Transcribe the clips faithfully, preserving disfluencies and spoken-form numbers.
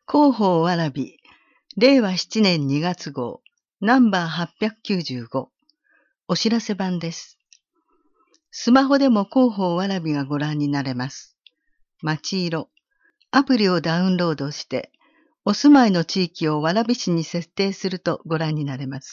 広報わらび、れいわしちねんにがつごう、ナンバーはっぴゃくきゅうじゅうご、お知らせ版です。スマホでも広報わらびがご覧になれます。街色、アプリをダウンロードして、お住まいの地域を蕨市に設定するとご覧になれます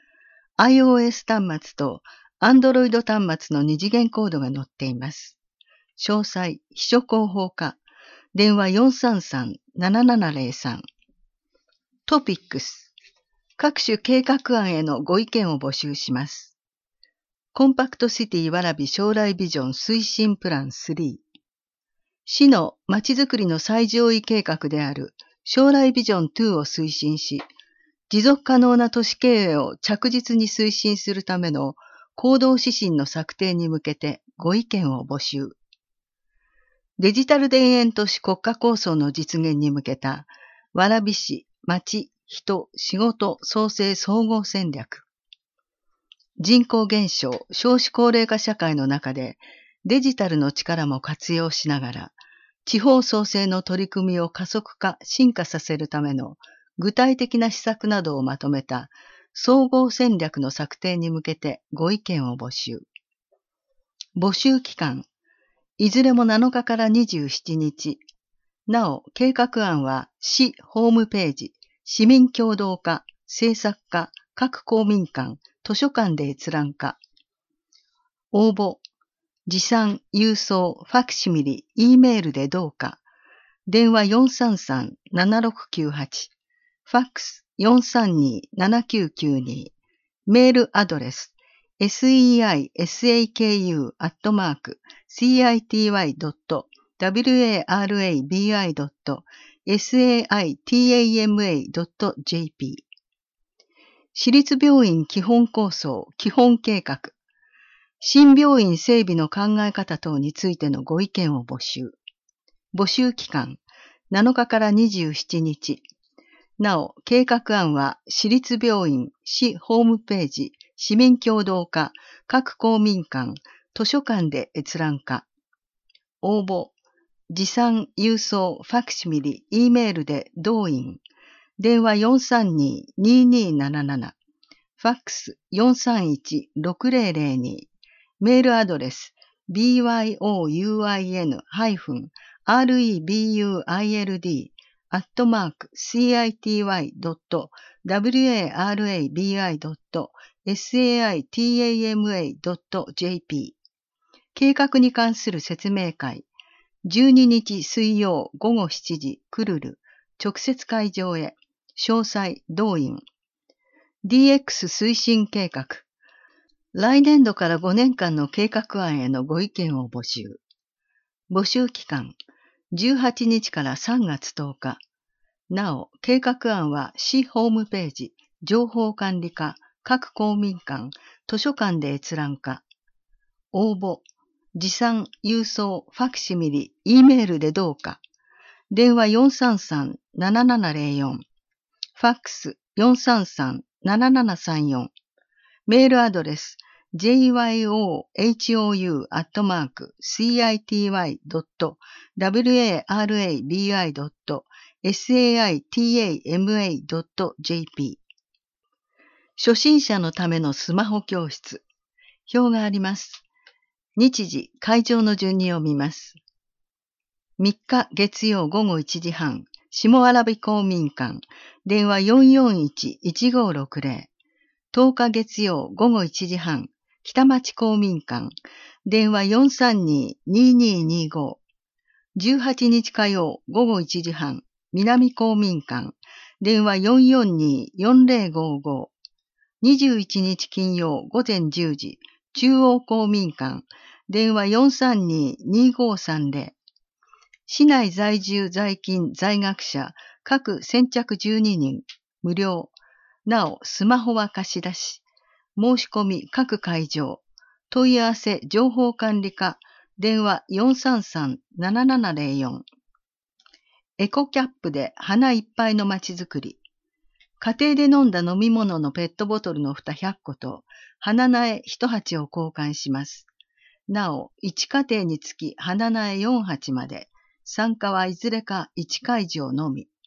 。iOS 端末と Android 端末の二次元コードが載っています。詳細、秘書広報課、電話 よんさんさんななななゼロさん。トピックス。各種計画案へのご意見を募集します。コンパクトシティ蕨将来ビジョン推進プランスリー。市のまちづくりの最上位計画である将来ビジョンにを推進し、持続可能な都市経営を着実に推進するための行動指針の策定に向けてご意見を募集。デジタル田園都市国家構想の実現に向けた蕨市町、人、仕事、創生総合戦略。人口減少、少子高齢化社会の中でデジタルの力も活用しながら、地方創生の取り組みを加速化、進化させるための具体的な施策などをまとめた総合戦略の策定に向けてご意見を募集。募集期間、いずれもなのかからにじゅうしちにち。なお、計画案は市ホームページ、市民協働課、政策課、各公民館、図書館で閲覧可。応募、持参、郵送、ファクシミリ、E メールでどうか。電話 よんさんさんななろくきゅうはち、ファックス よんさんにななきゅうきゅうに、メールアドレス セイサク アットマーク シーアイティーワイ ドット ワラビ ドット サタマ ドット ジェーピー。市立病院基本構想、基本計画、新病院整備の考え方等についてのご意見を募集。募集期間、なのかからにじゅうしちにち。なお、計画案は市立病院、市ホームページ、市民協働課、各公民館、図書館で閲覧可。応募、持参、郵送、ファクシミリ、E メールで同院。電話 よんさんににになななな、ファックス よんさんいちろくゼロゼロに、メールアドレス ビーワイオーユーアイエヌ ハイフン アールイービーユーアイエルディー アットマーク シーアイティーワイ ドット ワラビ ドット サタマ ドット ジェーピー。計画に関する説明会、じゅうににち水曜ごごしちじ、クルル、直接会場へ、詳細、同院。ディーエックス 推進計画。来年度からごねんかんの計画案へのご意見を募集。募集期間、じゅうはちにちからさんがつとおか。なお、計画案は市ホームページ、情報管理課、各公民館、図書館で閲覧可。応募、持参、郵送、ファクシミリ、E メールでどうか。電話 よんさんさんななななゼロよん、ファックス よんさんさんななななさんよん、メールアドレス ジェイワイオーエイチオーユー アットマーク シーアイティーワイ ドット ワラビ ドット サタマ ドット ジェーピー。初心者のためのスマホ教室。表があります。日時、会場の順に読みます。みっか月曜ごごいちじはん、下蕨公民館、電話 よんよんいちいちごろくゼロ。とおか月曜ごごいちじはん、北町公民館、電話 よんさんににににご。じゅうはちにち火曜ごごいちじはん、南公民館、電話 よんよんによんゼロごご。にじゅういちにち金曜午前じゅうじ、中央公民館、電話 よんさんににごさんゼロ。市内在住在勤在学者、各先着じゅうににん、無料。なお、スマホは貸し出し。申し込み各会場。問い合わせ情報管理課、電話 よんさんさんななななゼロよん。エコキャップで花いっぱいのまちづくり。家庭で飲んだ飲み物のペットボトルの蓋ひゃっこと花苗いちはちを交換します。なお、いちかていにつき花苗よんはちまで、参加はいずれかいちかいじょうのみ。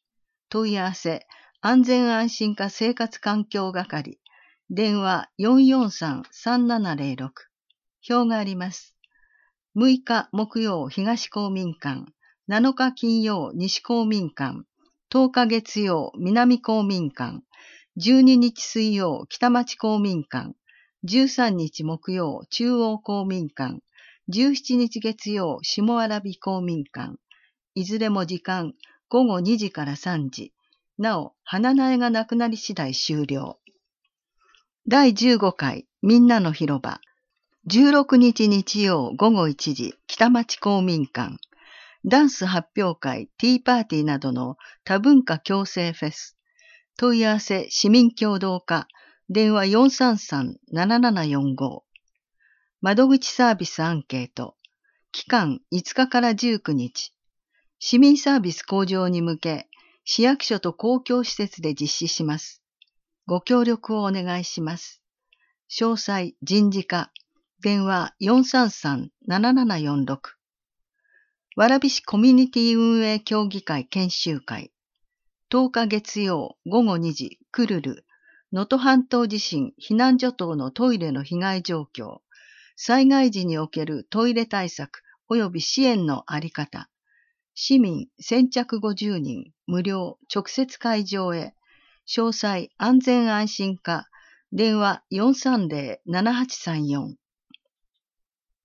問い合わせ、安全安心課生活環境係、電話 よんよんさんさんななゼロろく。表があります。むいか木曜東公民館、なのか金曜西公民館、とおか月曜南公民館、じゅうににち水曜北町公民館、じゅうさんにち木曜中央公民館、じゅうしちにち月曜下蕨公民館、いずれも時間ごごにじからさんじ。なお、花苗がなくなり次第終了。だいじゅうごかいみんなの広場。じゅうろくにち日曜ごごいちじ北町公民館。ダンス発表会、ティーパーティーなどの多文化共生フェス。問い合わせ市民協働課。電話 よんさんさんななななよんご。窓口サービスアンケート。期間いつかからじゅうくにち。市民サービス向上に向け、市役所と公共施設で実施します。ご協力をお願いします。詳細人事課。電話 よんさんさんななななよんろく。蕨市コミュニティ運営協議会研修会。とおか月曜ごごにじクルル。能登半島地震避難所等のトイレの被害状況。災害時におけるトイレ対策及び支援のあり方。市民先着ごじゅうにん無料直接会場へ。詳細安全安心課。電話 よんさんゼロ ななはちさんよん。